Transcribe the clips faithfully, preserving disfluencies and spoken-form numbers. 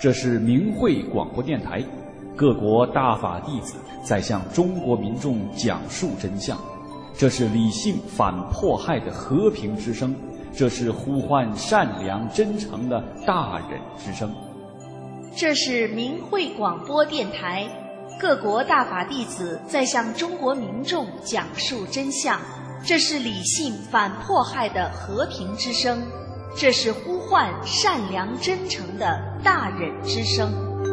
这是明慧广播电台，各国大法弟子在向中国民众讲述真相。这是理性反迫害的和平之声，这是呼唤善良真诚的大忍之声。 这是明慧广播电台，各国大法弟子在向中国民众讲述真相。这是理性反迫害的和平之声，这是呼唤善良真诚的大忍之声。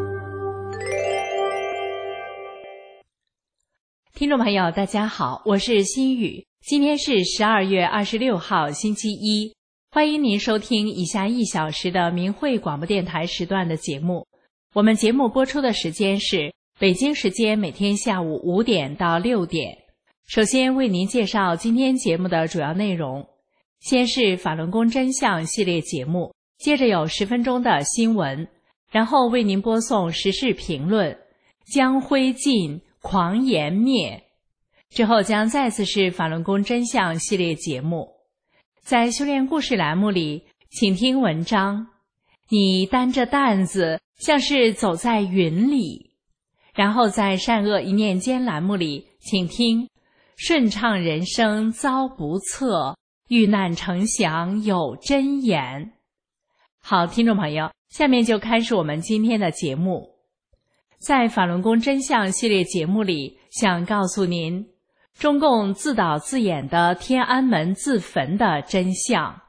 听众朋友大家好，我是心雨，今天是十二月二十六号星期一，欢迎您收听以下一小时的明慧广播电台时段的节目。我们节目播出的时间是北京时间每天下午五点到六点。首先为您介绍今天节目的主要内容，先是法轮功真相系列节目，接着有十分钟的新闻，然后为您播送时事评论，将灰烬狂言灭，之后将再次是法轮功真相系列节目。在修炼故事栏目里，请听文章你担着担子像是走在云里，然后在善恶一念间栏目里，请听顺畅人生遭不测，遇难成祥有真言。好，听众朋友，下面就开始我们今天的节目。在法轮功真相系列节目里，想告诉您中共自导自演的天安门自焚的真相。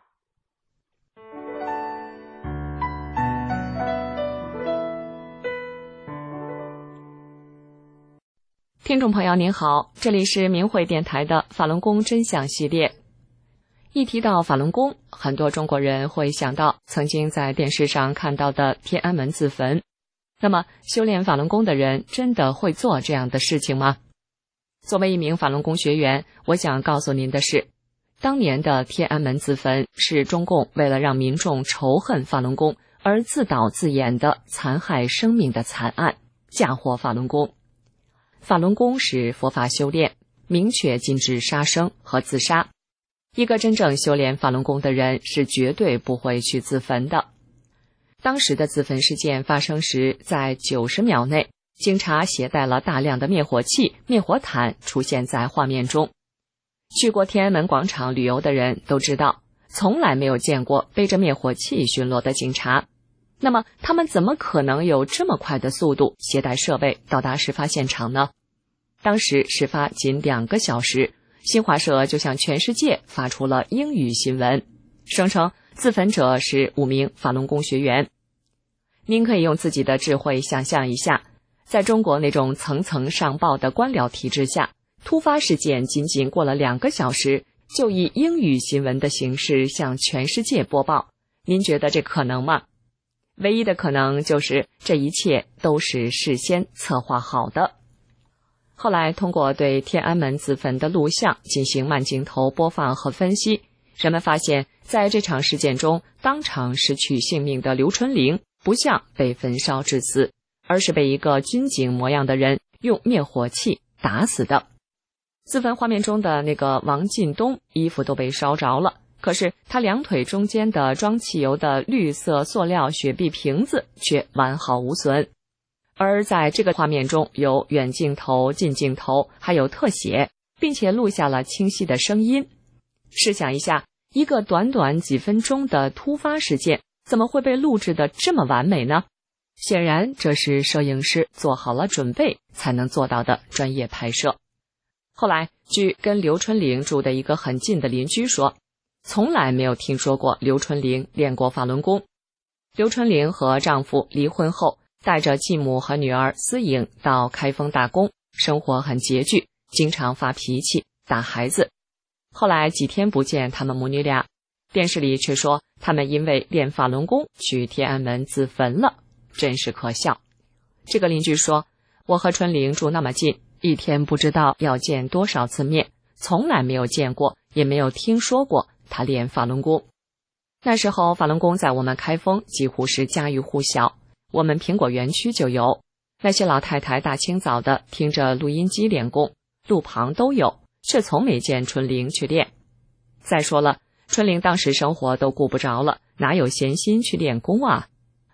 听众朋友您好，这里是明慧电台的法轮功真相系列。一提到法轮功，很多中国人会想到曾经在电视上看到的天安门自焚。那么修炼法轮功的人真的会做这样的事情吗？作为一名法轮功学员，我想告诉您的是，当年的天安门自焚是中共为了让民众仇恨法轮功而自导自演的残害生命的惨案，嫁祸法轮功。法轮功是佛法修炼，明确禁止杀生和自杀。一个真正修炼法轮功的人是绝对不会去自焚的。当时的自焚事件发生时，在九十秒内，警察携带了大量的灭火器、灭火毯出现在画面中。去过天安门广场旅游的人都知道，从来没有见过背着灭火器巡逻的警察。那么他们怎么可能有这么快的速度携带设备到达事发现场呢？当时事发仅两个小时，新华社就向全世界发出了英语新闻，声称自焚者是五名法轮功学员。您可以用自己的智慧想象一下，在中国那种层层上报的官僚体制下，突发事件仅仅过了两个小时，就以英语新闻的形式向全世界播报，您觉得这可能吗？唯一的可能就是这一切都是事先策划好的。后来通过对天安门自焚的录像进行慢镜头播放和分析，人们发现在这场事件中当场失去性命的刘春玲不像被焚烧致死，而是被一个军警模样的人用灭火器打死的。自焚画面中的那个王进东衣服都被烧着了，可是他两腿中间的装汽油的绿色塑料雪碧瓶子却完好无损。而在这个画面中有远镜头、近镜头，还有特写，并且录下了清晰的声音。试想一下，一个短短几分钟的突发事件，怎么会被录制得这么完美呢？显然这是摄影师做好了准备才能做到的专业拍摄。后来据跟刘春玲住的一个很近的邻居说，从来没有听说过刘春玲练过法轮功。刘春玲和丈夫离婚后，带着继母和女儿思颖到开封打工，生活很拮据，经常发脾气打孩子。后来几天不见他们母女俩，电视里却说他们因为练法轮功去天安门自焚了，真是可笑。这个邻居说，我和春玲住那么近，一天不知道要见多少次面，从来没有见过也没有听说过他练法轮功。那时候法轮功在我们开封几乎是家喻户晓，我们苹果园区就有，那些老太太大清早的听着录音机练功，路旁都有，却从没见春玲去练。再说了，春玲当时生活都顾不着了，哪有闲心去练功啊？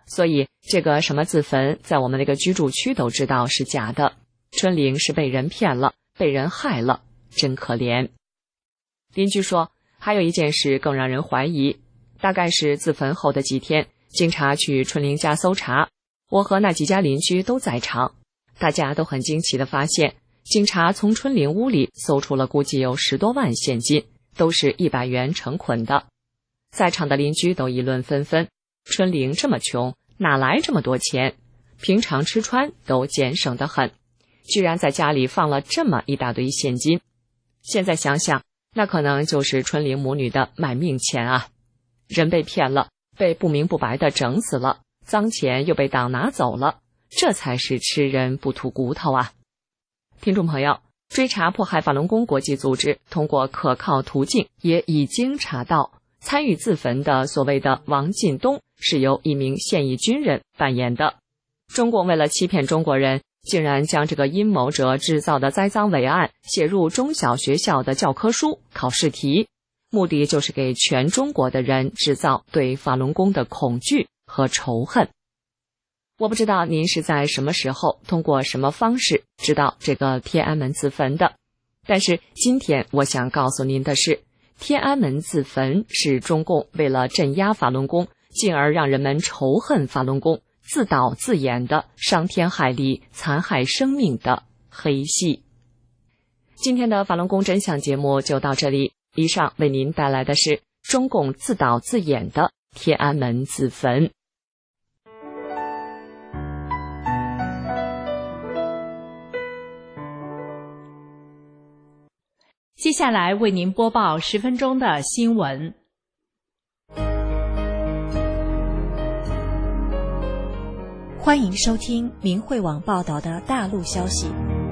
所以这个什么自焚在我们那个居住区都知道是假的。春玲是被人骗了，被人害了，真可怜。邻居说，还有一件事更让人怀疑，大概是自焚后的几天，警察去春玲家搜查，我和那几家邻居都在场，大家都很惊奇地发现，警察从春玲屋里搜出了估计有十多万现金，都是一百元成捆的。在场的邻居都议论纷纷，春玲这么穷，哪来这么多钱？平常吃穿都俭省得很，居然在家里放了这么一大堆现金。现在想想，那可能就是春玲母女的卖命钱啊！人被骗了，被不明不白的整死了，脏钱又被党拿走了，这才是吃人不吐骨头啊！听众朋友，追查迫害法轮功国际组织通过可靠途径也已经查到，参与自焚的所谓的王进东是由一名现役军人扮演的。中共为了欺骗中国人，竟然将这个阴谋者制造的栽赃伪案写入中小学校的教科书、考试题，目的就是给全中国的人制造对法轮功的恐惧和仇恨。我不知道您是在什么时候通过什么方式知道这个天安门自焚的，但是今天我想告诉您的是，天安门自焚是中共为了镇压法轮功，进而让人们仇恨法轮功，自导自演的伤天害理、残害生命的黑戏。今天的法轮功真相节目就到这里，以上为您带来的是中共自导自演的天安门自焚。 接下来为您播报十分钟的新闻。 欢迎收听明慧网报道的大陆消息。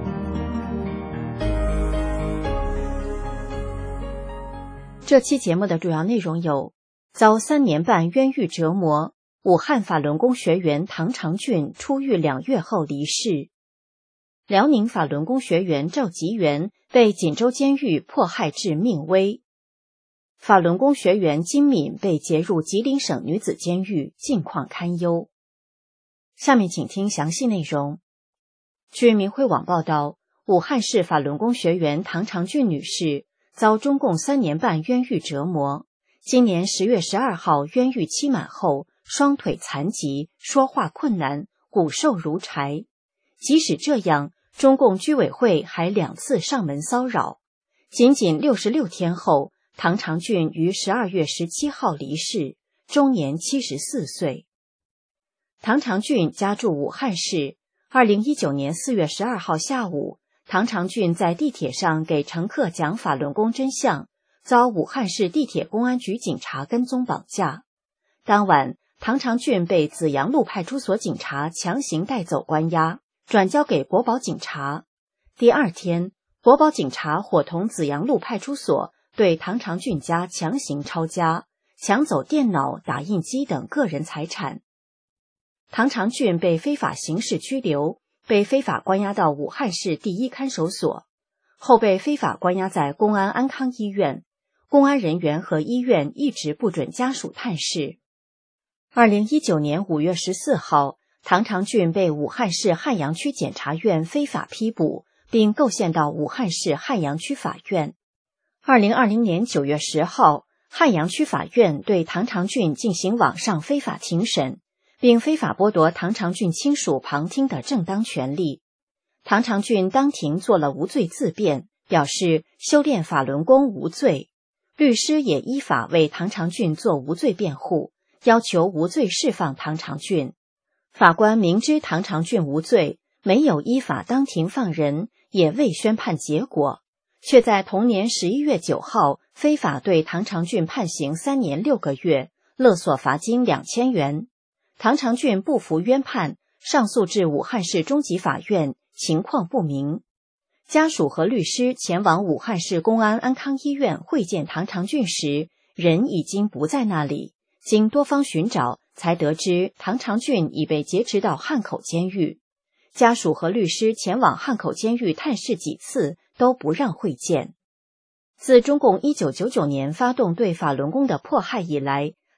这期节目的主要内容有：遭三年半冤狱折磨，武汉法轮功学员唐长俊出狱两月后离世；辽宁法轮功学员赵吉元被锦州监狱迫害致命危；法轮功学员金敏被劫入吉林省女子监狱，境况堪忧。下面请听详细内容。据明慧网报道，武汉市法轮功学员唐长俊女士遭中共三年半冤狱折磨，今年十月十二号冤狱期满后，双腿残疾，说话困难，骨瘦如柴。即使这样，中共居委会还两次上门骚扰。仅仅六十六天后，唐长俊于十二月十七号离世，终年七十四岁。唐长俊家住武汉市。二零一九年四月十二号下午，唐长俊在地铁上给乘客讲法轮功真相，遭武汉市地铁公安局警察跟踪绑架。当晚，唐长俊被紫阳路派出所警察强行带走关押，转交给国保警察。第二天，国保警察伙同紫阳路派出所对唐长俊家强行抄家，抢走电脑、打印机等个人财产。唐长俊被非法刑事拘留，被非法关押到武汉市第一看守所，后被非法关押在公安安康医院。公安人员和医院一直不准家属探视。二零一九年五月十四号，唐长俊被武汉市汉阳区检察院非法批捕，并构陷到武汉市汉阳区法院。二零二零年九月十号，汉阳区法院对唐长俊进行网上非法庭审，并非法剥夺唐长俊亲属旁听的正当权利。唐长俊当庭做了无罪自辩，表示修炼法轮功无罪。律师也依法为唐长俊做无罪辩护，要求无罪释放唐长俊。法官明知唐长俊无罪，没有依法当庭放人，也未宣判结果，却在同年十一月九号非法对唐长俊判刑三年六个月，勒索罚金两千元。唐长俊不服冤判，上诉至武汉市中级法院，情况不明。家属和律师前往武汉市公安安康医院会见唐长俊时，人已经不在那里。经多方寻找，才得知唐长俊已被劫持到汉口监狱。家属和律师前往汉口监狱探视几次，都不让会见。自中共一九九九年发动对法轮功的迫害以来，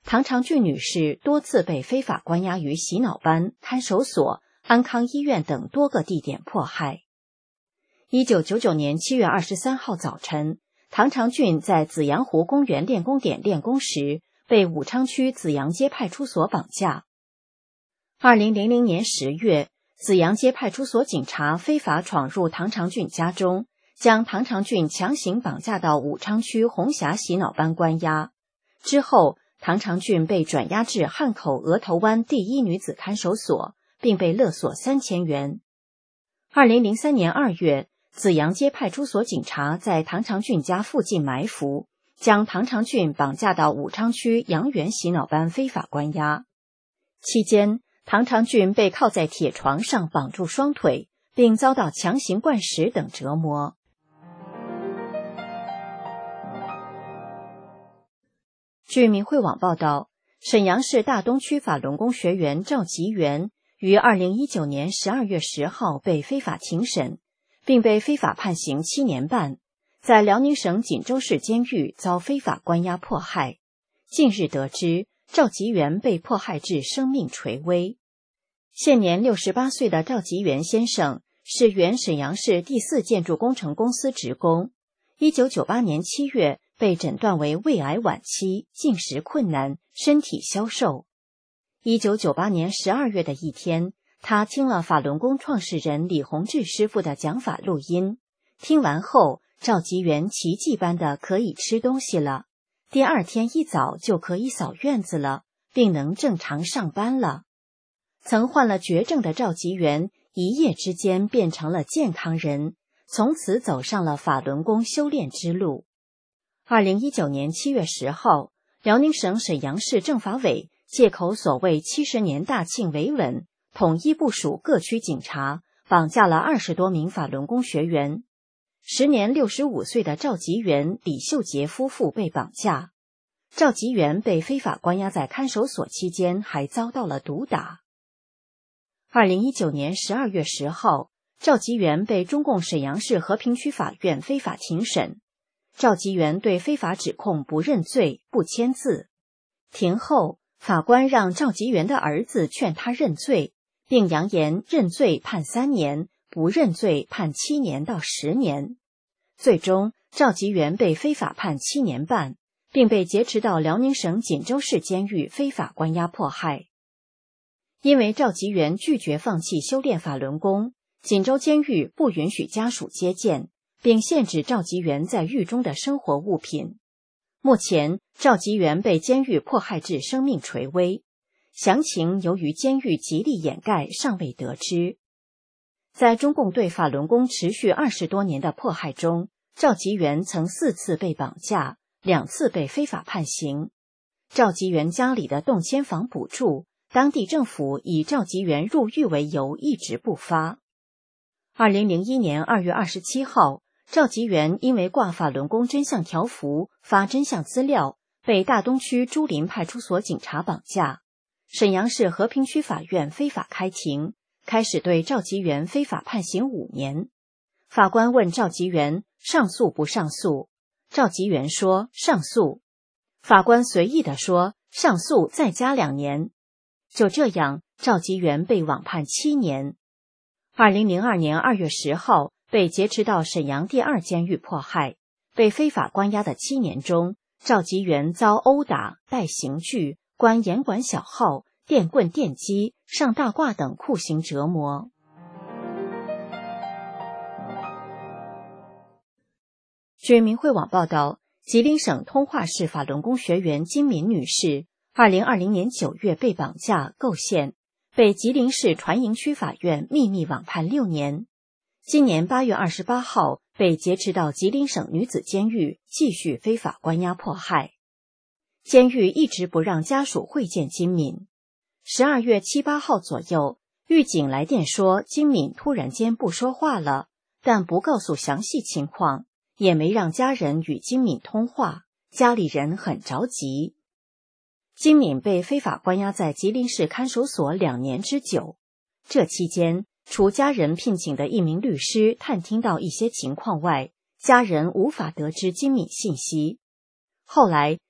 唐长俊女士多次被非法关押于洗脑班、看守所、安康医院等多个地点迫害。一九九九年七月二十三号早晨，唐长俊在紫阳湖公园练功点练功时，被武昌区紫阳街派出所绑架。二零零零年十月，紫阳街派出所警察非法闯入唐长俊家中，将唐长俊强行绑架到武昌区红霞洗脑班关押。之后，唐长俊被转押至汉口额头湾第一女子看守所，并被勒索三千元。二零零三年二月，紫阳街派出所警察在唐长俊家附近埋伏，将唐长俊绑架到武昌区阳园洗脑班非法关押。期间，唐长俊被铐在铁床上绑住双腿，并遭到强行灌食等折磨。据民汇网报道，沈阳市大东区法轮功学员赵吉元于二零一九年十二月十号被非法庭审，并被非法判刑七年半，在辽宁省锦州市监狱遭非法关押迫害。近日得知，赵吉元被迫害至生命垂危。现年六十八岁的赵吉元先生是原沈阳市第四建筑工程公司职工。一九九八年七月被诊断为胃癌晚期，进食困难，身体消瘦。一九九八年十二月的一天，他听了法轮功创始人李洪志师傅的讲法录音，听完后，赵吉元奇迹般的可以吃东西了，第二天一早就可以扫院子了，并能正常上班了。曾患了绝症的赵吉元一夜之间变成了健康人，从此走上了法轮功修炼之路。二零一九年七月十号，辽宁省沈阳市政法委借口所谓七十年大庆维稳，统一部署各区警察，绑架了二十多名法轮功学员。时年六十五岁的赵吉元、李秀杰夫妇被绑架。赵吉元被非法关押在看守所期间，还遭到了毒打。二零一九年十二月十号，赵吉元被中共沈阳市和平区法院非法庭审。赵吉元对非法指控不认罪、不签字。庭后，法官让赵吉元的儿子劝他认罪，并扬言认罪判三年，不认罪判七年到十年。最终，赵吉元被非法判七年半，并被劫持到辽宁省锦州市监狱非法关押迫害。因为赵吉元拒绝放弃修炼法轮功，锦州监狱不允许家属接见，并限制赵吉元在狱中的生活物品。目前，赵吉元被监狱迫害至生命垂危，详情由于监狱极力掩盖，尚未得知。在中共对法轮功持续二十多年的迫害中，赵吉元曾四次被绑架，两次被非法判刑。赵吉元家里的动迁房补助，当地政府以赵吉元入狱为由一直不发。二零零一年二月二十七号，赵吉元因为挂法轮功真相条幅、发真相资料，被大东区朱林派出所警察绑架。沈阳市和平区法院非法开庭，开始对赵吉元非法判刑五年。法官问赵吉元上诉不上诉，赵吉元说上诉。法官随意地说上诉再加两年。就这样，赵吉元被网判七年。二零零二年二月十号，被劫持到沈阳第二监狱迫害。被非法关押的七年中，赵吉元遭殴打、戴刑具、关严管小号、电棍电击、上大褂等酷刑折磨。据民汇网报道，吉林省通化市法轮功学员金敏女士二零二零年九月被绑架构陷，被吉林市船营区法院秘密网判六年。今年八月二十八号被劫持到吉林省女子监狱，继续非法关押迫害。监狱一直不让家属会见金敏。十二月七八号左右，狱警来电说金敏突然间不说话了，但不告诉详细情况，也没让家人与金敏通话，家里人很着急。金敏被非法关押在吉林市看守所两年之久，这期间，除家人聘请的一名律师探听到一些情况外，家人无法得知金敏信息。后来，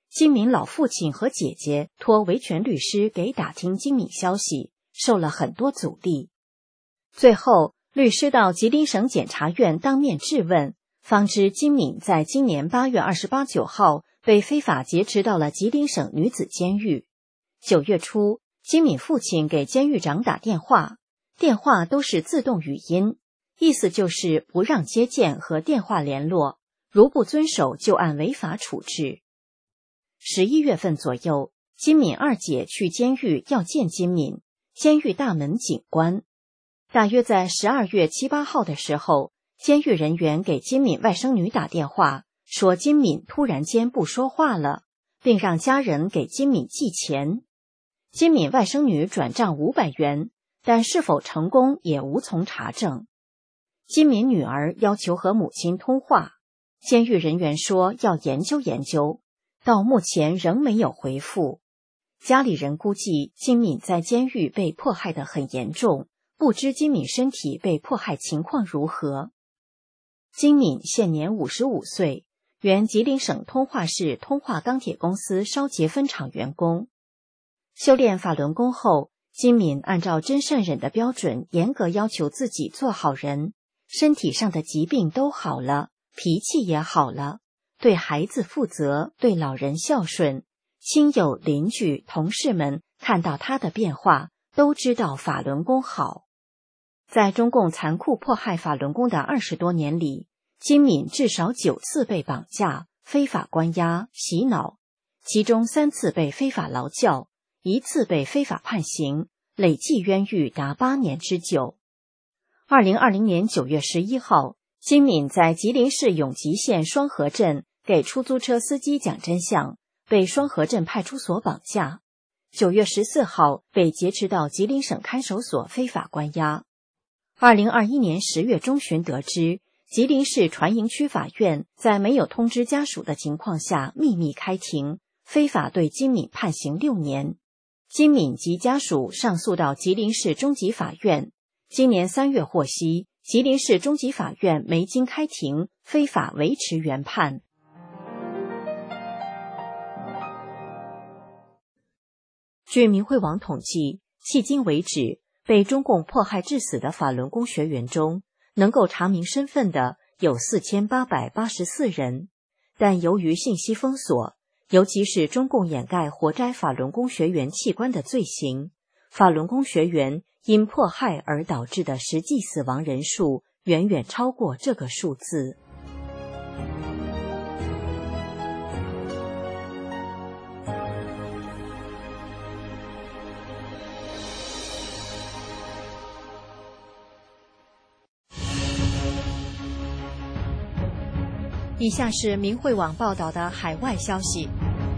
金敏老父亲和姐姐托维权律师给打听金敏消息，受了很多阻力。最后，律师到吉林省检察院当面质问，方知金敏在今年八月二十八、九号被非法劫持到了吉林省女子监狱。九月初，金敏父亲给监狱长打电话，电话都是自动语音，意思就是不让接见和电话联络，如不遵守就按违法处置。十一月份左右，金敏二姐去监狱要见金敏，监狱大门紧关。大约在十二月七八号的时候，监狱人员给金敏外甥女打电话，说金敏突然间不说话了，并让家人给金敏寄钱。金敏外甥女转账五百元，但是否成功也无从查证。金敏女儿要求和母亲通话，监狱人员说要研究研究，到目前仍没有回复。家里人估计金敏在监狱被迫害得很严重，不知金敏身体被迫害情况如何。金敏现年五十五岁，原吉林省通化市通化钢铁公司烧结分厂员工。修炼法轮功后，金敏按照真善忍的标准，严格要求自己做好人，身体上的疾病都好了，脾气也好了，对孩子负责，对老人孝顺，亲友、邻居、同事们看到他的变化，都知道法轮功好。在中共残酷迫害法轮功的二十多年里，金敏至少九次被绑架、非法关押、洗脑，其中三次被非法劳教，一次被非法判刑，累计冤狱达八年之久。二零二零年九月十一号，金敏在吉林市永吉县双河镇给出租车司机讲真相，被双河镇派出所绑架。九月十四号被劫持到吉林省看守所非法关押。二零二一年十月中旬得知，吉林市船营区法院在没有通知家属的情况下秘密开庭，非法对金敏判刑六年。金敏及家属上诉到吉林市中级法院，今年三月获悉，吉林市中级法院没经开庭，非法维持原判。据明慧网统计，迄今为止，被中共迫害致死的法轮功学员中，能够查明身份的有四千八百八十四人，但由于信息封锁，尤其是中共掩盖活摘法轮功学员器官的罪行，法轮功学员因迫害而导致的实际死亡人数远远超过这个数字。以下是明慧网报道的海外消息，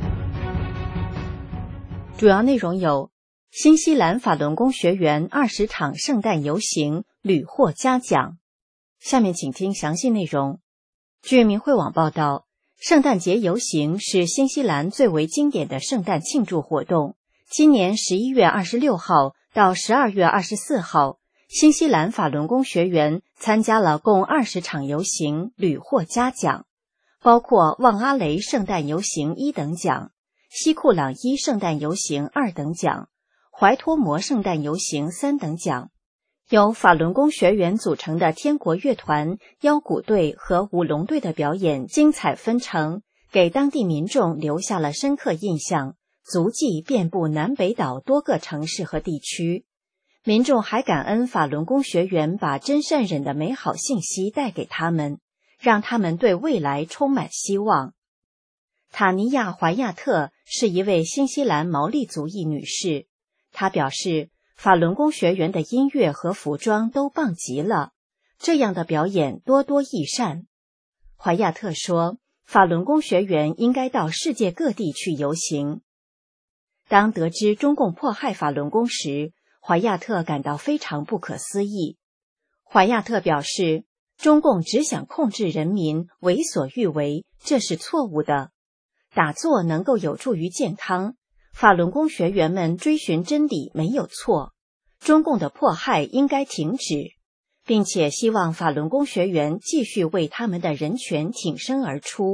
主要内容有：新西兰法轮功学员二十场圣诞游行屡获嘉奖。下面请听详细内容。据明慧网报道，圣诞节游行是新西兰最为经典的圣诞庆祝活动。今年十一月二十六号到十二月二十四号，新西兰法轮功学员参加了共二十场游行，屡获嘉奖，包括旺阿雷圣诞游行一等奖、西库朗伊圣诞游行二等奖、怀托摩圣诞游行三等奖。由法轮功学员组成的天国乐团、腰鼓队和舞龙队的表演精彩纷呈，给当地民众留下了深刻印象，足迹遍布南北岛多个城市和地区。民众还感恩法轮功学员把真善忍的美好信息带给他们，让他们对未来充满希望。塔尼亚·怀亚特是一位新西兰毛利族裔女士，她表示，法轮功学员的音乐和服装都棒极了，这样的表演多多益善。怀亚特说，法轮功学员应该到世界各地去游行。当得知中共迫害法轮功时，怀亚特感到非常不可思议。怀亚特表示，中共只想控制人民，为所欲为，这是错误的。打坐能够有助于健康，法轮功学员们追寻真理没有错，中共的迫害应该停止，并且希望法轮功学员继续为他们的人权挺身而出，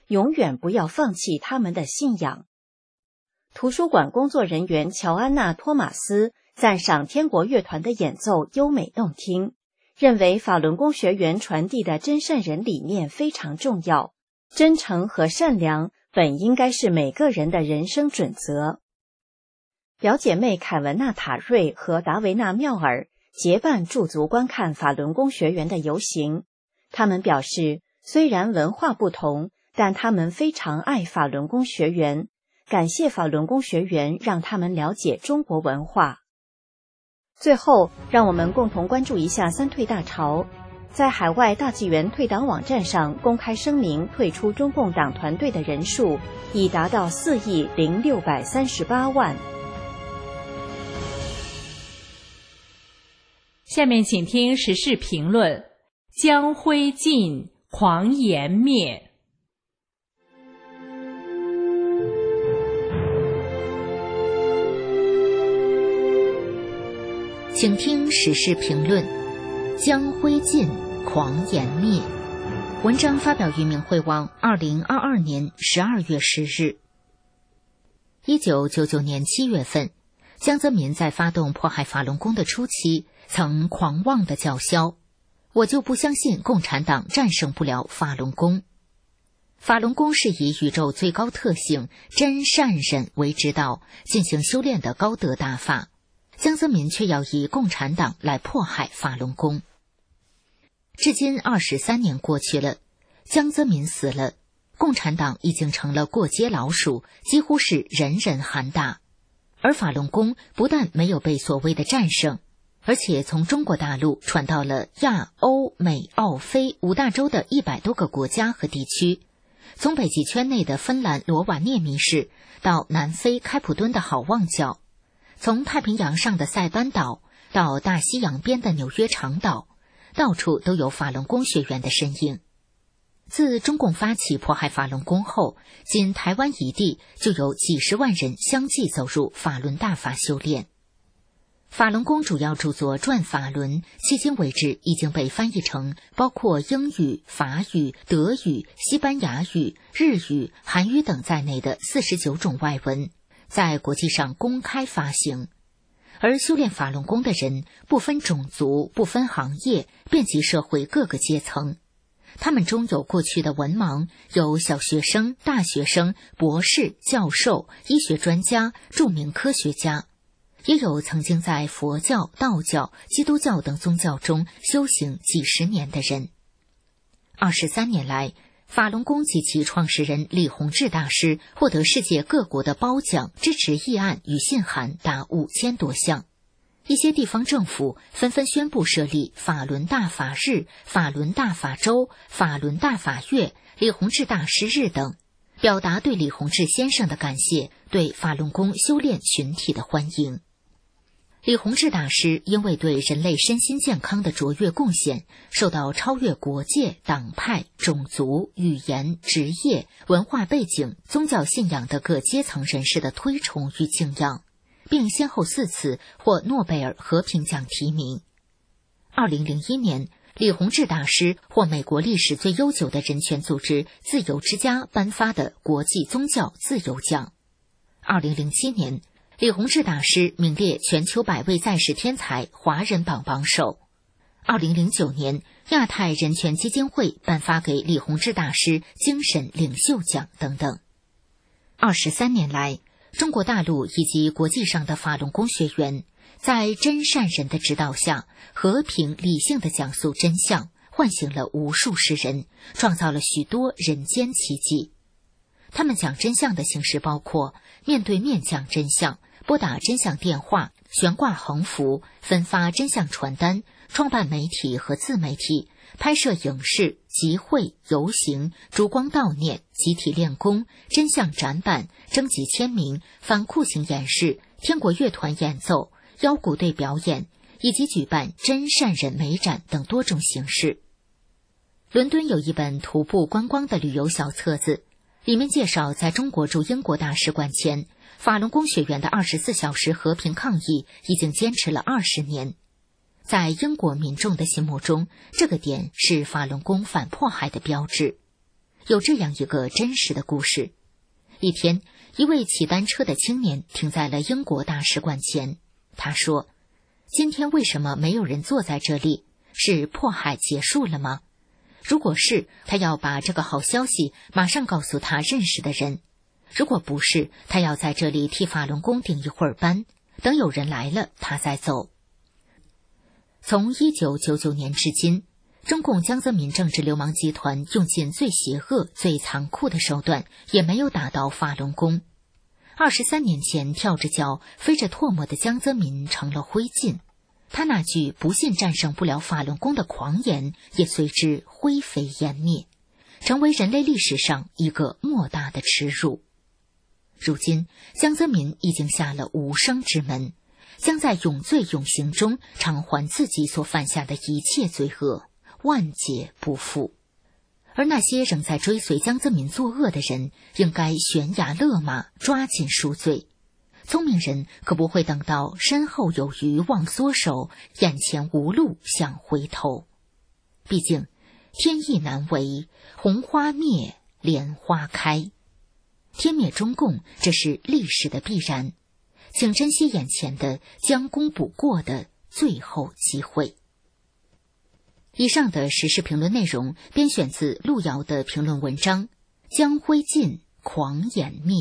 永远不要放弃他们的信仰。图书馆工作人员乔安娜·托马斯赞赏天国乐团的演奏优美动听，认为法轮功学员传递的真善人理念非常重要，真诚和善良本应该是每个人的人生准则。表姐妹凯文娜·塔瑞和达维娜·妙尔结伴驻足观看法轮功学员的游行，他们表示，虽然文化不同，但他们非常爱法轮功学员，感谢法轮功学员让他们了解中国文化。最后，让我们共同关注一下三退大潮。在海外大纪元退党网站上公开声明退出中共党团队的人数已达到四亿零六百三十八万。 下面请听时事评论：将灰烬，狂言灭。 请听时事评论：将灰烬，狂言灭。文章发表于明慧网，二零二二年十二月十日。一九九九年七月份，江泽民在发动迫害法轮功的初期，曾狂妄地叫嚣：“我就不相信共产党战胜不了法轮功。”法轮功是以宇宙最高特性真善忍为指导进行修炼的高德大法。江泽民却要以共产党来迫害法轮功。至今二十三年过去了，江泽民死了，共产党已经成了过街老鼠，几乎是人人喊打。而法轮功不但没有被所谓的战胜，而且从中国大陆传到了亚、欧、美、澳、非五大洲的一百多个国家和地区，从北极圈内的芬兰罗瓦涅米市到南非开普敦的好望角，从太平洋上的塞班岛到大西洋边的纽约长岛，到处都有法轮功学员的身影。自中共发起迫害法轮功后，仅台湾一地就有几十万人相继走入法轮大法修炼。法轮功主要著作《转法轮》迄今为止已经被翻译成包括英语、法语、德语、西班牙语、日语、韩语等在内的四十九种外文，在国际上公开发行。而修炼法轮功的人不分种族，不分行业，遍及社会各个阶层。他们中有过去的文盲，有小学生、大学生、博士、教授、医学专家、著名科学家，也有曾经在佛教、道教、基督教等宗教中修行几十年的人。二十三年来，法轮功及其创始人李洪志大师获得世界各国的褒奖、支持议案与信函达五千多项。一些地方政府纷纷宣布设立法轮大法日、法轮大法周、法轮大法月、李洪志大师日等，表达对李洪志先生的感谢，对法轮功修炼群体的欢迎。李洪志大师因为对人类身心健康的卓越贡献，受到超越国界、党派、种族、语言、职业、文化背景、宗教信仰的各阶层人士的推崇与敬仰，并先后四次获诺贝尔和平奖提名。二零零一年，李洪志大师获美国历史最悠久的人权组织自由之家颁发的国际宗教自由奖。二零零七年，李洪志大师名列全球百位在世天才华人榜榜首。二零零九年，亚太人权基金会颁发给李洪志大师精神领袖奖等等。二十三年来，中国大陆以及国际上的法轮功学员，在真善人的指导下，和平理性地讲述真相，唤醒了无数世人，创造了许多人间奇迹。他们讲真相的形式包括面对面讲真相、拨打真相电话、悬挂横幅、分发真相传单、创办媒体和自媒体、拍摄影视、集会、游行、烛光悼念、集体练功、真相展板、征集签名、反酷刑演示、天国乐团演奏、腰鼓队表演，以及举办真善人美展等多种形式。伦敦有一本徒步观光的旅游小册子，里面介绍在中国驻英国大使馆前，法轮功学员的二十四小时和平抗议已经坚持了二十年。在英国民众的心目中，这个点是法轮功反迫害的标志。 有这样一个真实的故事。一天，一位骑单车的青年停在了英国大使馆前。他说，今天为什么没有人坐在这里？是迫害结束了吗？如果是，他要把这个好消息马上告诉他认识的人；如果不是，他要在这里替法轮功顶一会儿班，等有人来了他再走。从一九九九年至今，中共江泽民政治流氓集团用尽最邪恶、最残酷的手段，也没有打倒法轮功。二十三年前跳着脚飞着唾沫的江泽民成了灰烬，他那句不信战胜不了法轮功的狂言也随之灰飞烟灭，成为人类历史上一个莫大的耻辱。如今江泽民已经下了无生之门，将在永罪永刑中偿还自己所犯下的一切罪恶，万劫不复。而那些仍在追随江泽民作恶的人，应该悬崖勒马，抓紧赎罪。聪明人可不会等到身后有余忘缩手，眼前无路想回头。毕竟天意难违，红花灭，莲花开。天灭中共，这是历史的必然，请珍惜眼前的将功补过的最后机会。以上的时事评论内容编选自路遥的评论文章《将灰烬，狂言灭》。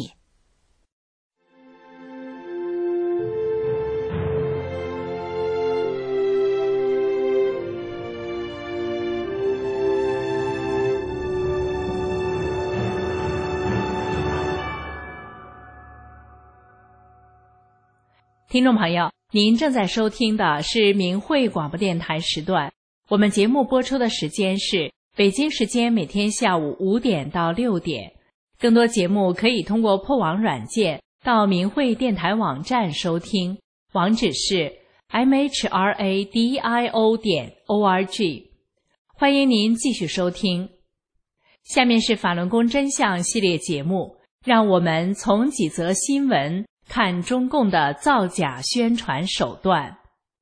听众朋友，您正在收听的是明慧广播电台时段，我们节目播出的时间是北京时间每天下午五点到六点。更多节目可以通过破网软件到明慧电台网站收听，网址是 m h r a d i o 点 o r g。欢迎您继续收听。下面是法轮功真相系列节目，让我们从几则新闻看中共的造假宣传手段。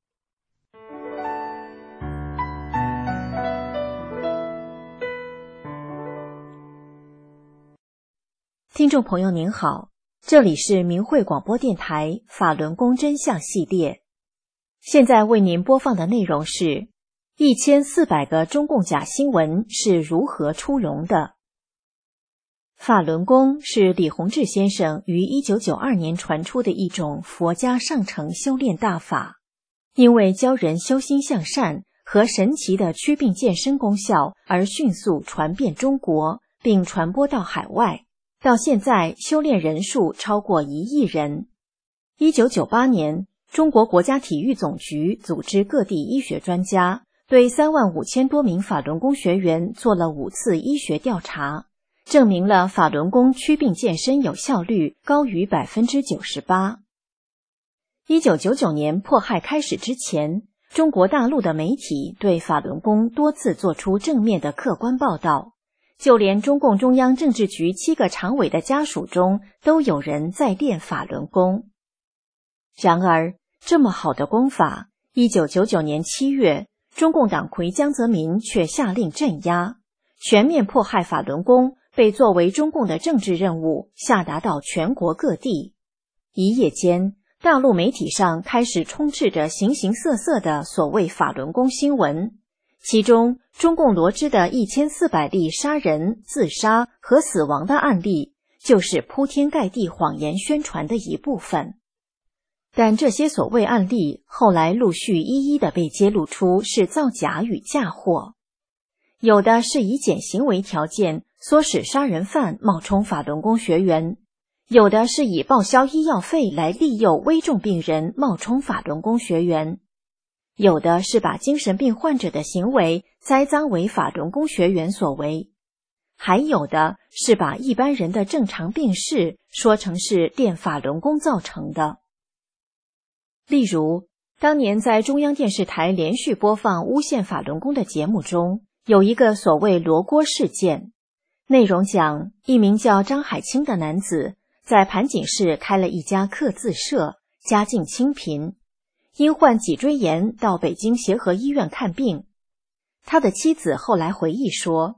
听众朋友您好，这里是明慧广播电台法轮功真相系列。现在为您播放的内容是一千四百个中共假新闻是如何出笼的。法轮功是李洪志先生于一九九二年传出的一种佛家上乘修炼大法，因为教人修心向善和神奇的祛病健身功效而迅速传遍中国，并传播到海外，到现在修炼人数超过一亿人。一九九八年，中国国家体育总局组织各地医学专家，对三万五千多名法轮功学员做了五次医学调查，证明了法轮功祛病健身有效率高于 百分之九十八。一九九九年迫害开始之前，中国大陆的媒体对法轮功多次做出正面的客观报道，就连中共中央政治局七个常委的家属中都有人在练法轮功。然而，这么好的功法，一九九九年七月，中共党魁江泽民却下令镇压，全面迫害法轮功被作为中共的政治任务下达到全国各地。一夜间，大陆媒体上开始充斥着形形色色的所谓法轮功新闻，其中中共罗织的一千四百例杀人、自杀和死亡的案例，就是铺天盖地谎言宣传的一部分。但这些所谓案例后来陆续一一的被揭露出是造假与嫁祸，有的是以减刑为条件唆使杀人犯冒充法轮功学员，有的是以报销医药费来利诱危重病人冒充法轮功学员，有的是把精神病患者的行为栽赃为法轮功学员所为，还有的是把一般人的正常病逝说成是练法轮功造成的。例如，当年在中央电视台连续播放诬陷法轮功的节目中，有一个所谓罗锅事件，内容讲一名叫张海清的男子在盘锦市开了一家刻字社，家境清贫，因患脊椎炎到北京协和医院看病。他的妻子后来回忆说，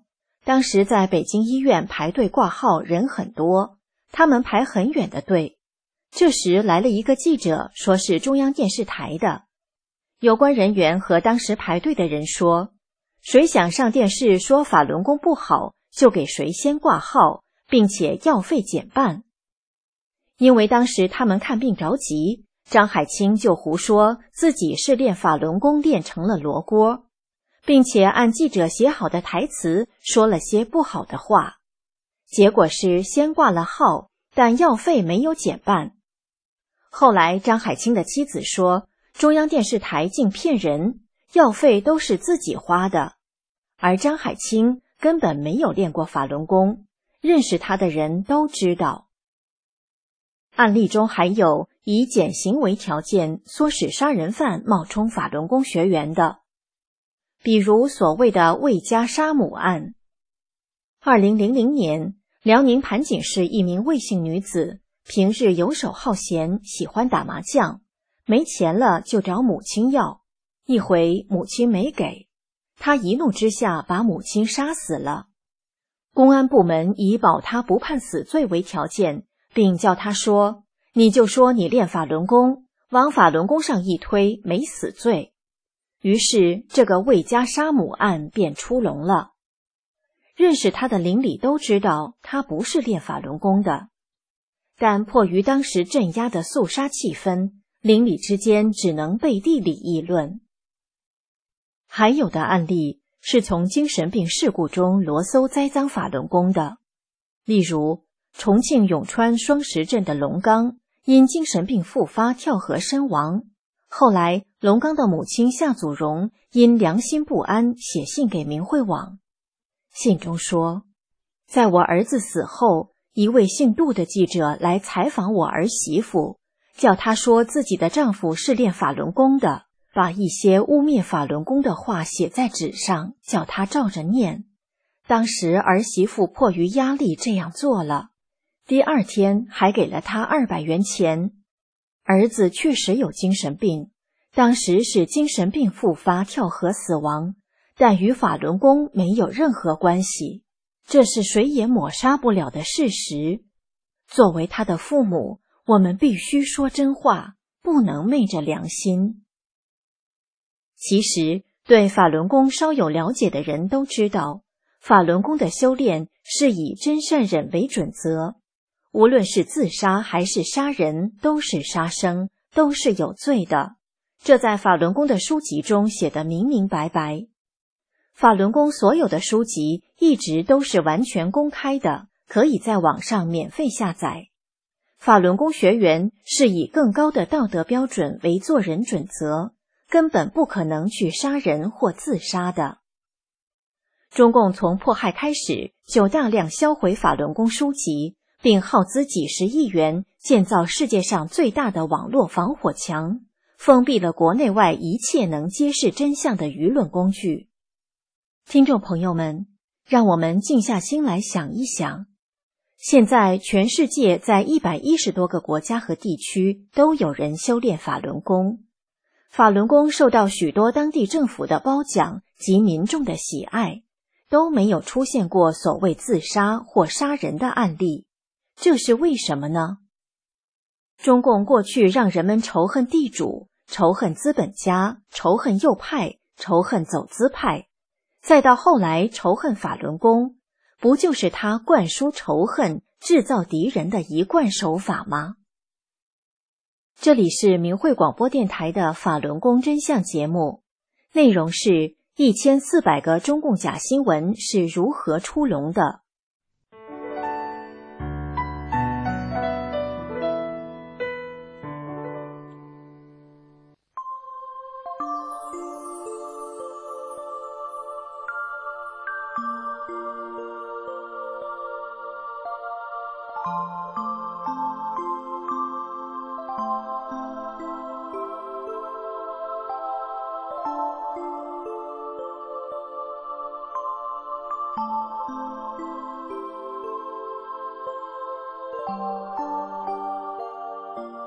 当时在北京医院排队挂号人很多，他们排很远的队。这时来了一个记者，说是中央电视台的。有关人员和当时排队的人说，谁想上电视说法轮功不好，就给谁先挂号，并且药费减半。因为当时他们看病着急，张海清就胡说自己是练法轮功练成了罗锅，并且按记者写好的台词说了些不好的话。结果是先挂了号，但药费没有减半。后来张海清的妻子说，中央电视台竟骗人，药费都是自己花的。而张海清根本没有练过法轮功，认识他的人都知道。案例中还有以减刑为条件唆使杀人犯冒充法轮功学员的，比如所谓的魏家杀母案。二零零零年，辽宁盘锦市一名魏姓女子平日游手好闲，喜欢打麻将，没钱了就找母亲要，一回母亲没给，她一怒之下把母亲杀死了。公安部门以保她不判死罪为条件，并叫她说，你就说你练法轮功，往法轮功上一推，没死罪。于是这个魏家杀母案便出笼了。认识他的邻里都知道他不是练法轮功的，但迫于当时镇压的肃杀气氛，邻里之间只能背地里议论。还有的案例是从精神病事故中罗搜栽赃法轮功的，例如重庆永川双石镇的龙刚因精神病复发跳河身亡，后来龙刚的母亲夏祖荣因良心不安写信给明慧网，信中说，在我儿子死后，一位姓杜的记者来采访我儿媳妇，叫她说自己的丈夫是练法轮功的，把一些污蔑法轮功的话写在纸上，叫她照着念。当时儿媳妇迫于压力这样做了，第二天还给了她二百元钱。儿子确实有精神病，当时是精神病复发跳河死亡，但与法轮功没有任何关系，这是谁也抹杀不了的事实。作为他的父母，我们必须说真话，不能昧着良心。其实，对法轮功稍有了解的人都知道，法轮功的修炼是以真善忍为准则，无论是自杀还是杀人，都是杀生，都是有罪的。这在法轮功的书籍中写得明明白白。法轮功所有的书籍一直都是完全公开的，可以在网上免费下载。法轮功学员是以更高的道德标准为做人准则，根本不可能去杀人或自杀的。中共从迫害开始就大量销毁法轮功书籍，并耗资几十亿元建造世界上最大的网络防火墙，封闭了国内外一切能揭示真相的舆论工具。听众朋友们，让我们静下心来想一想，现在全世界在一百一十多个国家和地区都有人修炼法轮功，法轮功受到许多当地政府的褒奖及民众的喜爱，都没有出现过所谓自杀或杀人的案例，这是为什么呢？中共过去让人们仇恨地主，仇恨资本家，仇恨右派，仇恨走资派，再到后来仇恨法轮功，不就是他灌输仇恨、制造敌人的一贯手法吗？这里是明慧广播电台的法轮功真相节目，内容是一千四百个中共假新闻是如何出笼的。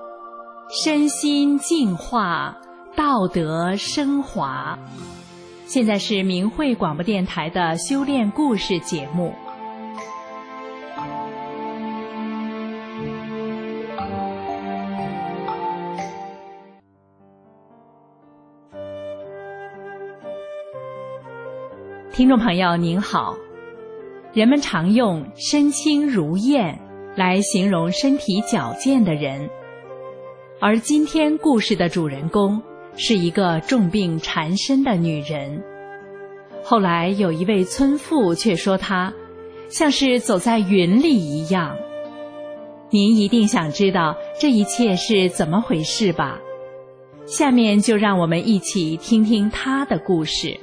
身心净化，道德升华。 现在是明慧广播电台的修炼故事节目。听众朋友您好，人们常用身轻如燕来形容身体矫健的人，而今天故事的主人公是一个重病缠身的女人。后来有一位村妇却说她像是走在云里一样。您一定想知道这一切是怎么回事吧？下面就让我们一起听听她的故事。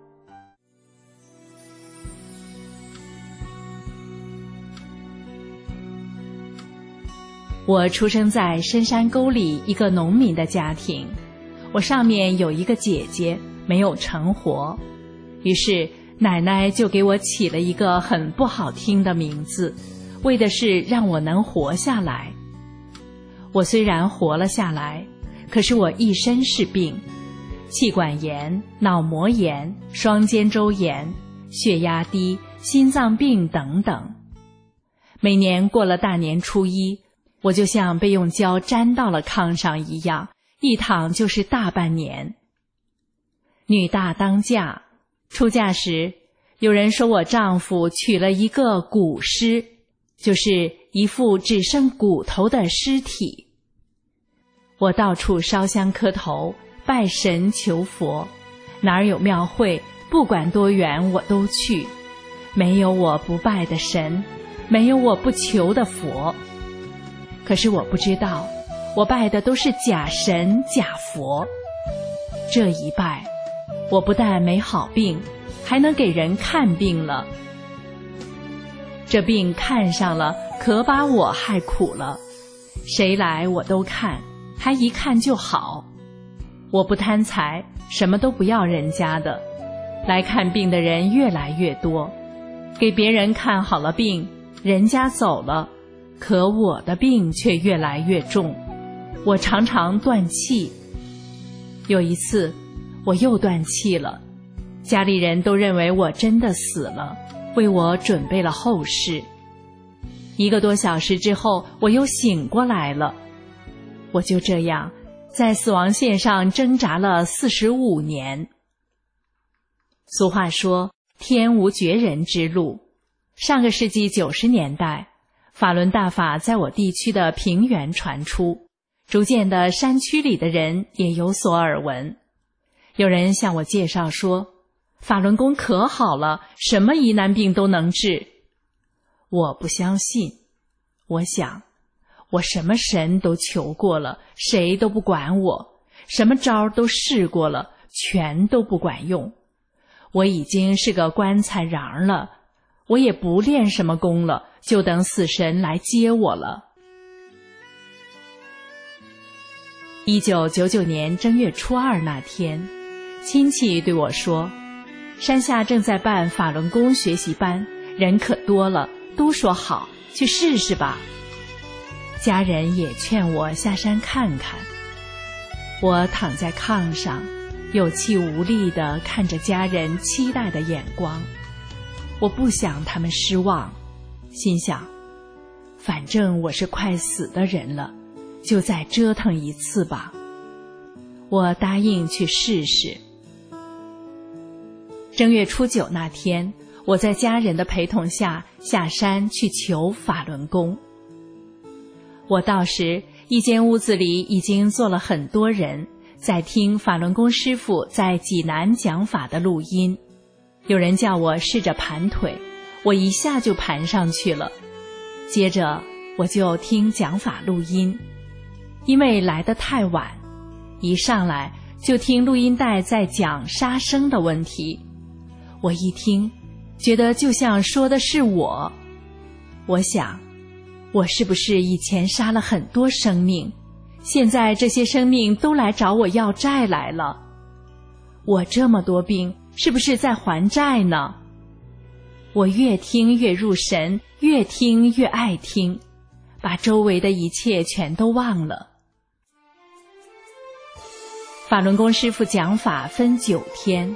我出生在深山沟里一个农民的家庭，我上面有一个姐姐没有成活，于是奶奶就给我起了一个很不好听的名字，为的是让我能活下来。我虽然活了下来，可是我一身是病，气管炎、脑膜炎、双肩周炎、血压低、心脏病等等。每年过了大年初一，我就像被用胶粘到了炕上一样，一躺就是大半年。女大当嫁，出嫁时有人说我丈夫娶了一个骨尸，就是一副只剩骨头的尸体。我到处烧香磕头，拜神求佛，哪儿有庙会，不管多远我都去，没有我不拜的神，没有我不求的佛。可是我不知道，我拜的都是假神假佛。这一拜，我不但没好病，还能给人看病了。这病看上了，可把我害苦了。谁来我都看，还一看就好。我不贪财，什么都不要人家的。来看病的人越来越多，给别人看好了病，人家走了，可我的病却越来越重，我常常断气。有一次我又断气了，家里人都认为我真的死了，为我准备了后事。一个多小时之后，我又醒过来了。我就这样在死亡线上挣扎了四十五年。俗话说，天无绝人之路。上个世纪九十年代，法轮大法在我地区的平原传出，逐渐的山区里的人也有所耳闻。有人向我介绍说，法轮功可好了，什么疑难病都能治。我不相信，我想，我什么神都求过了，谁都不管我，什么招都试过了，全都不管用。我已经是个棺材瓤了，我也不练什么功了，就等死神来接我了。一九九九年正月初二那天，亲戚对我说，山下正在办法轮功学习班，人可多了，都说好，去试试吧。家人也劝我下山看看。我躺在炕上，有气无力地看着家人期待的眼光。我不想他们失望，心想，反正我是快死的人了，就再折腾一次吧。我答应去试试。正月初九那天，我在家人的陪同下下山去求法轮功。我到时，一间屋子里已经坐了很多人，在听法轮功师傅在济南讲法的录音。有人叫我试着盘腿，我一下就盘上去了。接着我就听讲法录音，因为来得太晚，一上来就听录音带在讲杀生的问题。我一听，觉得就像说的是我。我想，我是不是以前杀了很多生命，现在这些生命都来找我要债来了？我这么多病，是不是在还债呢？我越听越入神，越听越爱听，把周围的一切全都忘了。法轮功师父讲法分九天，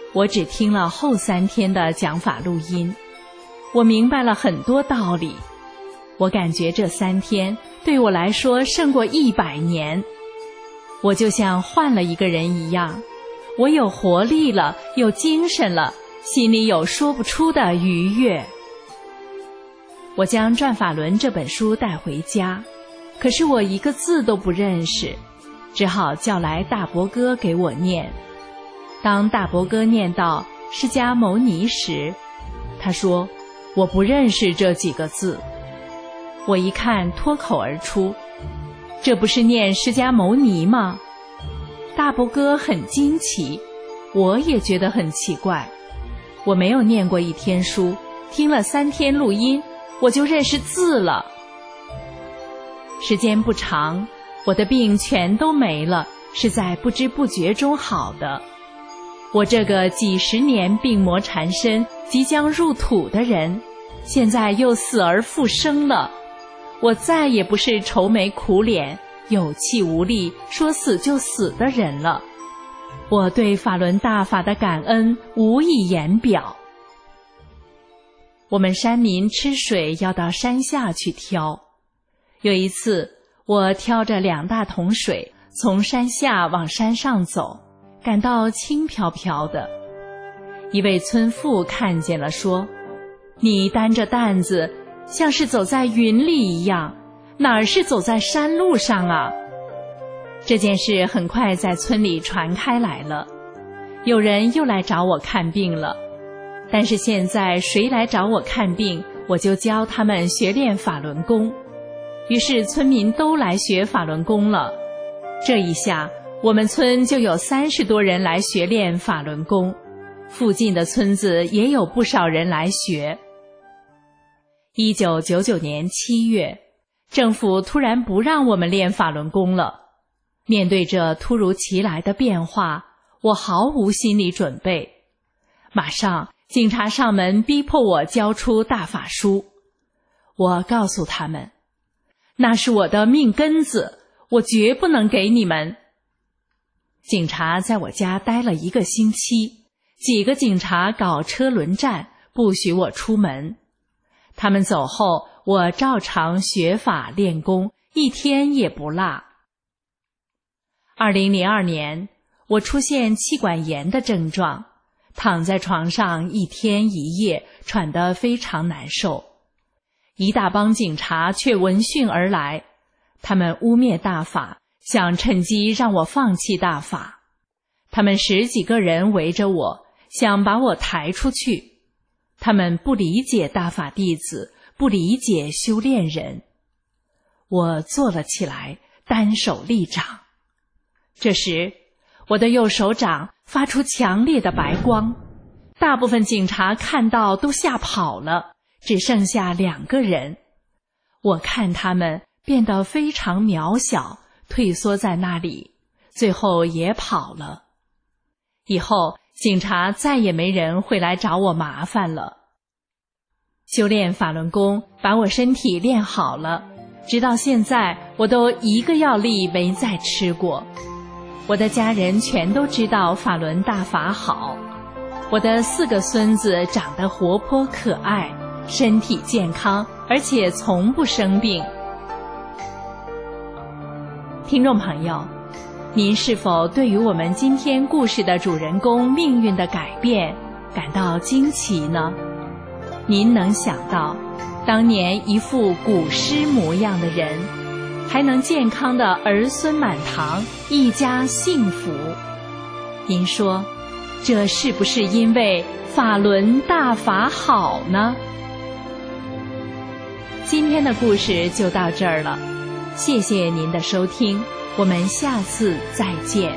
我只听了后三天的讲法录音，我明白了很多道理。我感觉这三天对我来说胜过一百年。我就像换了一个人一样，我有活力了，有精神了，心里有说不出的愉悦。我将《转法轮》这本书带回家，可是我一个字都不认识，只好叫来大伯哥给我念。当大伯哥念到释迦牟尼时，他说我不认识这几个字。我一看脱口而出，这不是念释迦牟尼吗？大伯哥很惊奇，我也觉得很奇怪。我没有念过一天书，听了三天录音，我就认识字了。时间不长，我的病全都没了，是在不知不觉中好的。我这个几十年病魔缠身、即将入土的人，现在又死而复生了。我再也不是愁眉苦脸、有气无力、说死就死的人了。我对法轮大法的感恩无以言表。我们山民吃水要到山下去挑。有一次，我挑着两大桶水从山下往山上走，感到轻飘飘的。一位村妇看见了，说：“你担着担子，像是走在云里一样，哪儿是走在山路上啊？”这件事很快在村里传开来了，有人又来找我看病了。但是现在谁来找我看病，我就教他们学练法轮功。于是村民都来学法轮功了。这一下，我们村就有三十多人来学练法轮功，附近的村子也有不少人来学。一九九九年七月，政府突然不让我们练法轮功了。面对这突如其来的变化，我毫无心理准备。马上，警察上门逼迫我交出大法书。我告诉他们，那是我的命根子，我绝不能给你们。警察在我家待了一个星期，几个警察搞车轮战，不许我出门。他们走后，我照常学法练功，一天也不落。二零零二年，我出现气管炎的症状，躺在床上一天一夜，喘得非常难受。一大帮警察却闻讯而来，他们污蔑大法，想趁机让我放弃大法。他们十几个人围着我，想把我抬出去。他们不理解大法弟子，不理解修炼人。我坐了起来，单手立掌。这时，我的右手掌发出强烈的白光，大部分警察看到都吓跑了，只剩下两个人。我看他们变得非常渺小，退缩在那里，最后也跑了。以后警察再也没人会来找我麻烦了。修炼法轮功把我身体练好了，直到现在我都一个药粒没再吃过。我的家人全都知道法轮大法好。我的四个孙子长得活泼可爱，身体健康，而且从不生病。听众朋友，您是否对于我们今天故事的主人公命运的改变感到惊奇呢？您能想到，当年一副古尸模样的人，还能健康的儿孙满堂，一家幸福？您说，这是不是因为法轮大法好呢？今天的故事就到这儿了，谢谢您的收听，我们下次再见。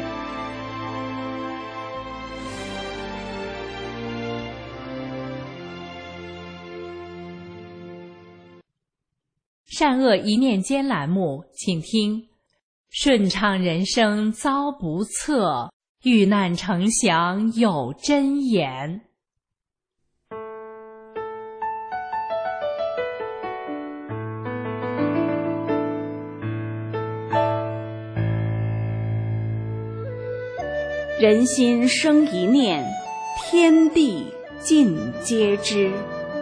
善恶一念间栏目，请听：顺畅人生遭不测，遇难成祥有真言。 人心生一念， 天地尽皆知。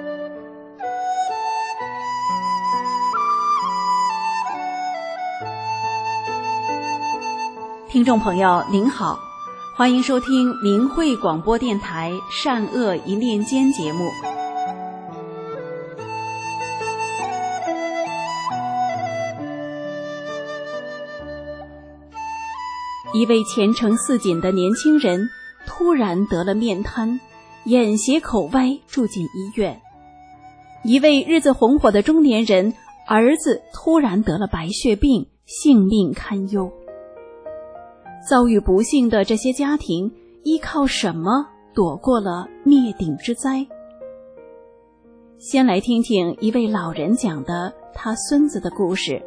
听众朋友您好，欢迎收听明慧广播电台善恶一念间节目。一位前程似锦的年轻人突然得了面瘫，眼斜口歪，住进医院。一位日子红火的中年人，儿子突然得了白血病，性命堪忧。遭遇不幸的这些家庭，依靠什么躲过了灭顶之灾？先来听听一位老人讲的他孙子的故事。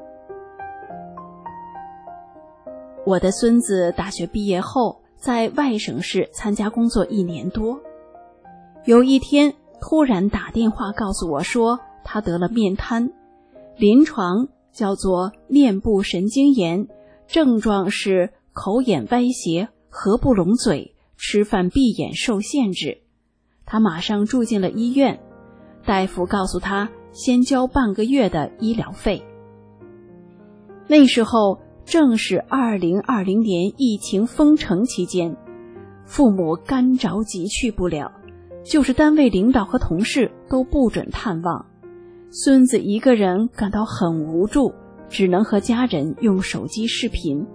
我的孙子大学毕业后，在外省市参加工作一年多，有一天突然打电话告诉我说，他得了面瘫，临床叫做面部神经炎，症状是口眼歪斜，合不拢嘴，吃饭闭眼受限制。他马上住进了医院，大夫告诉他先交半个月的医疗费。那时候正是二零二零年疫情封城期间，父母干着急去不了，就是单位领导和同事都不准探望，孙子一个人感到很无助，只能和家人用手机视频。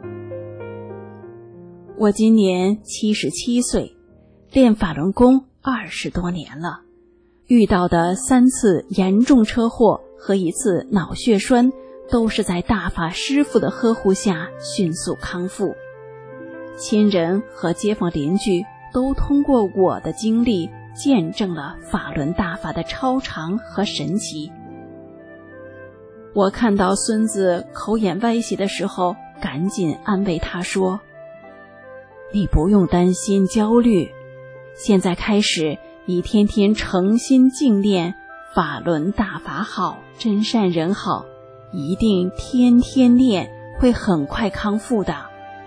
我今年七十七岁，练法轮功二十多年了，遇到的三次严重车祸和一次脑血栓，都是在大法师父的呵护下迅速康复。亲人和街坊邻居都通过我的经历，见证了法轮大法的超常和神奇。我看到孙子口眼歪斜的时候，赶紧安慰他说，你不用担心焦虑，现在开始你天天诚心敬念法轮大法好，真善人好，一定天天念，会很快康复的。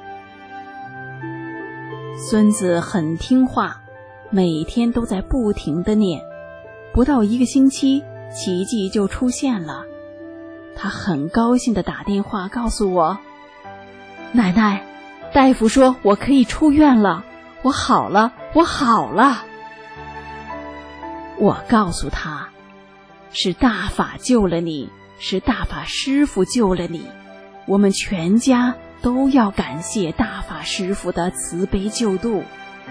孙子很听话，每天都在不停地念，不到一个星期，奇迹就出现了。他很高兴地打电话告诉我，奶奶，大夫说我可以出院了，我好了，我好了。我告诉他，是大法救了你，是大法师父救了你，我们全家都要感谢大法师父的慈悲救度。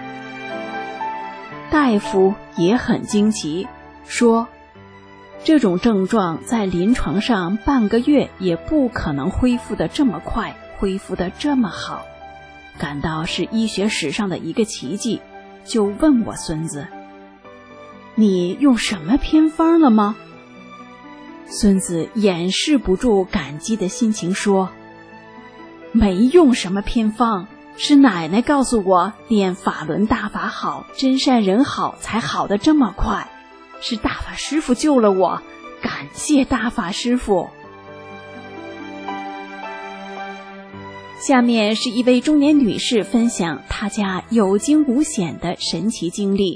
大夫也很惊奇，说这种症状在临床上半个月也不可能恢复得这么快，恢复得这么好，感到是医学史上的一个奇迹，就问我孙子，你用什么偏方了吗？孙子掩饰不住感激的心情说，没用什么偏方，是奶奶告诉我念法轮大法好，真善人好，才好得这么快，是大法师父救了我，感谢大法师父。下面是一位中年女士分享她家有惊无险的神奇经历。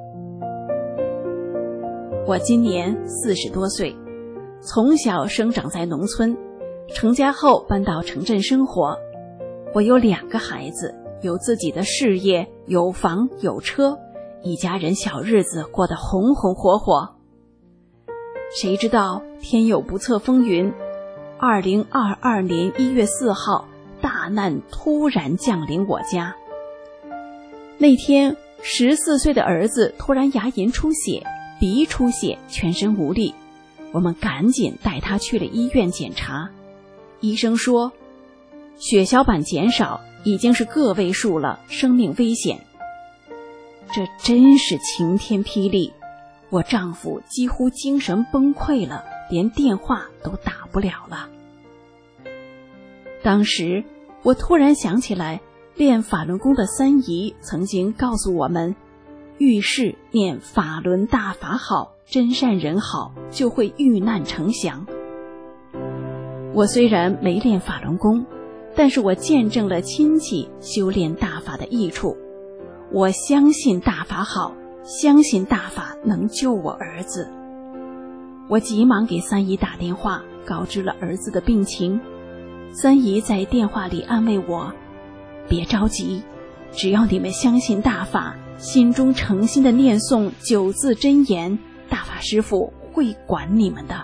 我今年四十多岁，从小生长在农村，成家后搬到城镇生活。我有两个孩子，有自己的事业，有房有车，一家人小日子过得红红火火。谁知道天有不测风云，二零二二年一月四号，大难突然降临我家。那天十四岁的儿子突然牙龈出血，鼻出血，全身无力，我们赶紧带他去了医院检查。医生说血小板减少，已经是个位数了，生命危险。这真是晴天霹雳，我丈夫几乎精神崩溃了，连电话都打不了了。当时我突然想起来，练法轮功的三姨曾经告诉我们，遇事念法轮大法好，真善人好，就会遇难成祥。我虽然没练法轮功，但是我见证了亲戚修炼大法的益处。 我相信大法好，相信大法能救我儿子。我急忙给三姨打电话，告知了儿子的病情。三姨在电话里安慰我，别着急，只要你们相信大法，心中诚心的念诵九字真言，大法师父会管你们的。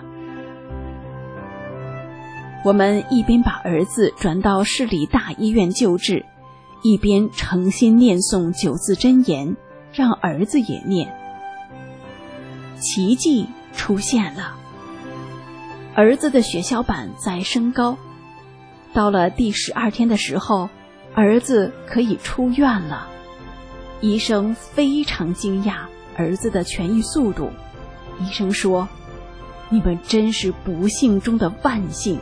我们一边把儿子转到市里大医院救治，一边诚心念诵九字真言，让儿子也念。奇迹出现了，儿子的血小板在升高，到了第十二天的时候，儿子可以出院了。医生非常惊讶儿子的痊愈速度，医生说，你们真是不幸中的万幸。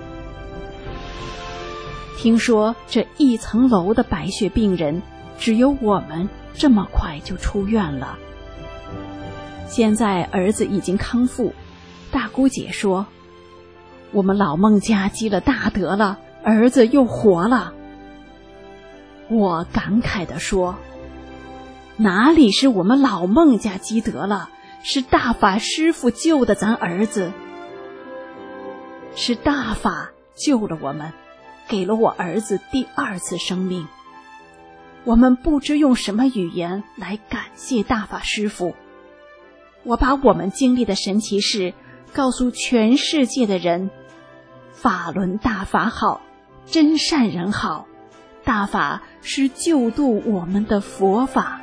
听说这一层楼的白血病人，只有我们这么快就出院了。现在儿子已经康复，大姑姐说，我们老孟家积了大德了，儿子又活了。我感慨地说，哪里是我们老孟家积德了，是大法师父救的咱儿子，是大法救了我们，给了我儿子第二次生命。我们不知用什么语言来感谢大法师父。我把我们经历的神奇事告诉全世界的人，法轮大法好，真善人好，大法是救度我们的佛法。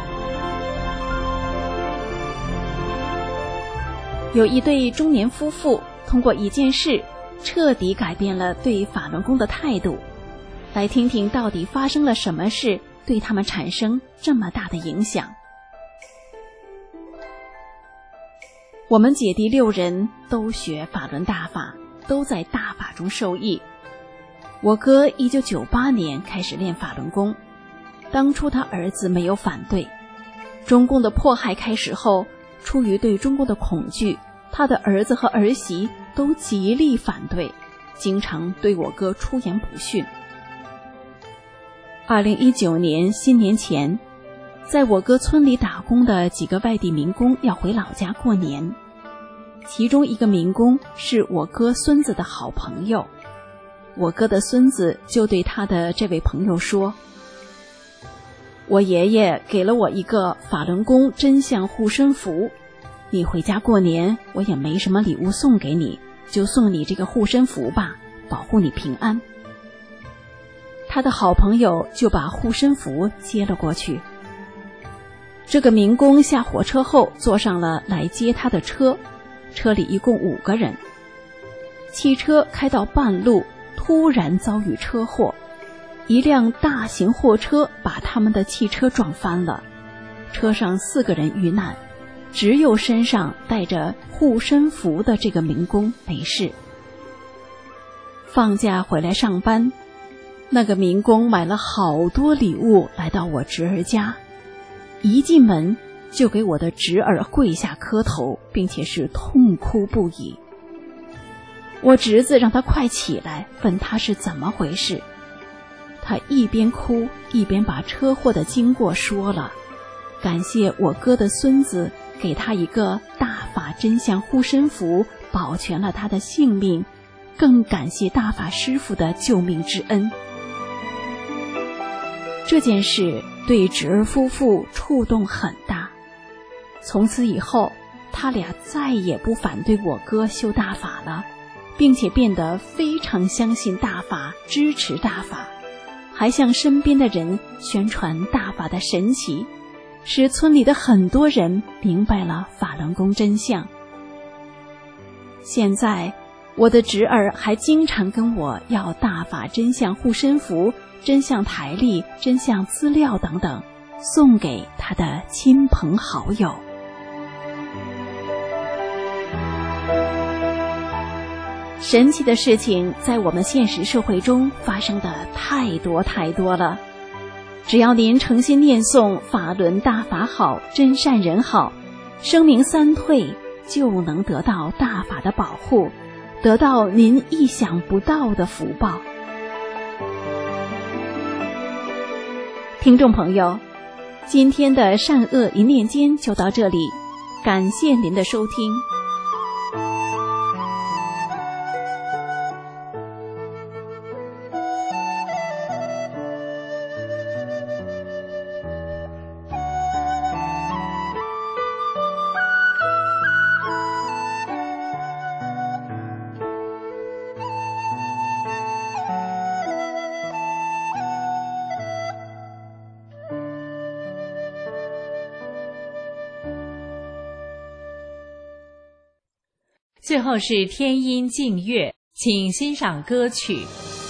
有一对中年夫妇通过一件事彻底改变了对法轮功的态度，来听听到底发生了什么事对他们产生这么大的影响。我们姐弟六人都学法轮大法，都在大法中受益。我哥一九九八年开始练法轮功，当初他儿子没有反对，中共的迫害开始后，出于对中共的恐惧，他的儿子和儿媳都极力反对，经常对我哥出言不逊。二零一九年新年前，在我哥村里打工的几个外地民工要回老家过年，其中一个民工是我哥孙子的好朋友，我哥的孙子就对他的这位朋友说，我爷爷给了我一个法轮功真相护身符，你回家过年我也没什么礼物送给你，就送你这个护身符吧，保护你平安。他的好朋友就把护身符接了过去。这个民工下火车后坐上了来接他的车，车里一共五个人。汽车开到半路，突然遭遇车祸，一辆大型货车把他们的汽车撞翻了，车上四个人遇难，只有身上带着护身符的这个民工没事。放假回来上班，那个民工买了好多礼物来到我侄儿家，一进门就给我的侄儿跪下磕头，并且是痛哭不已。我侄子让他快起来，问他是怎么回事。他一边哭一边把车祸的经过说了，感谢我哥的孙子给他一个大法真相护身符，保全了他的性命，更感谢大法师父的救命之恩。这件事对侄儿夫妇触动很大，从此以后他俩再也不反对我哥修大法了，并且变得非常相信大法，支持大法，还向身边的人宣传大法的神奇，使村里的很多人明白了法轮功真相。现在我的侄儿还经常跟我要大法真相护身符、真相台历、真相资料等等，送给他的亲朋好友。神奇的事情在我们现实社会中发生的太多太多了，只要您诚心念诵法轮大法好，真善人好，声名三退，就能得到大法的保护，得到您意想不到的福报。听众朋友， 今天的善恶一念间就到这里，感谢您的收听。 最后是天音静乐，请欣赏歌曲。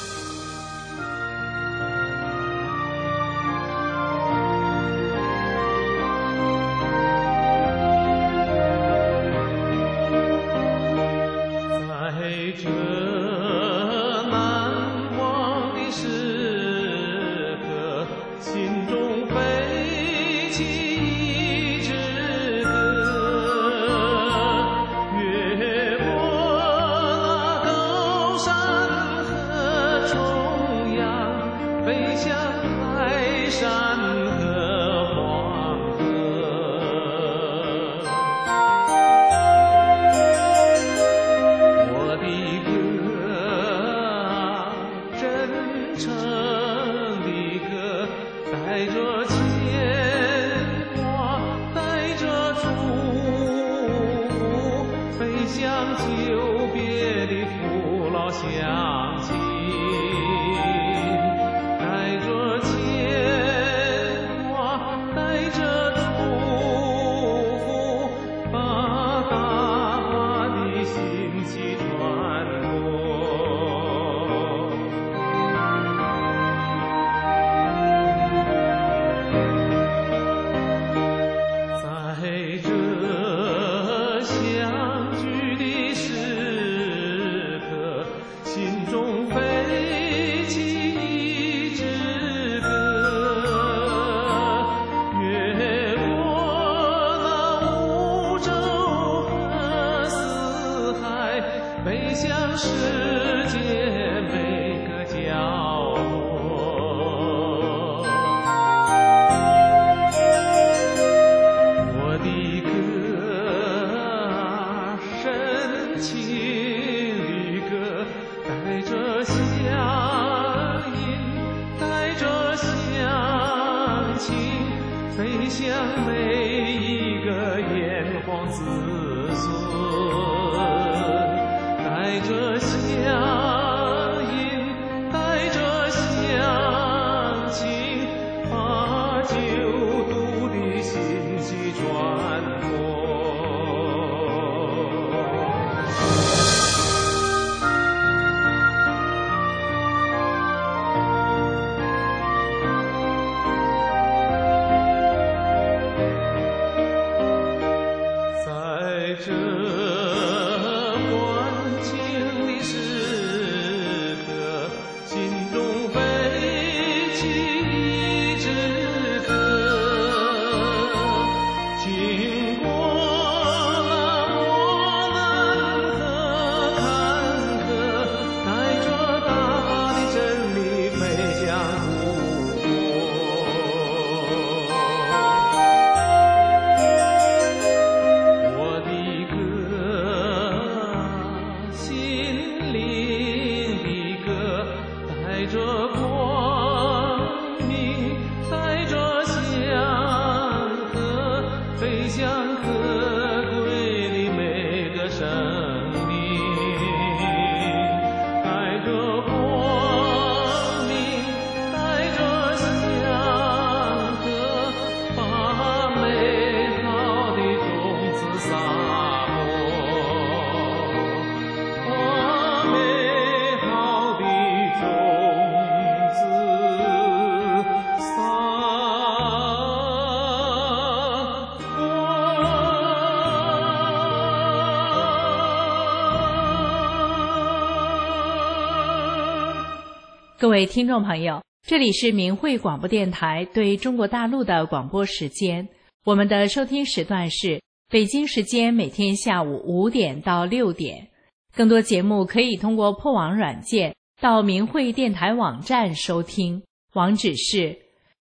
各位听众朋友，这里是明慧广播电台对中国大陆的广播时间，我们的收听时段是北京时间每天下午五点到六点。更多节目可以通过破网软件到明慧电台网站收听，网址是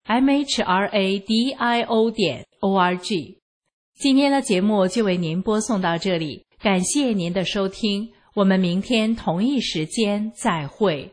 m h r a d i o 点 o r g。今天的节目就为您播送到这里，感谢您的收听，我们明天同一时间再会。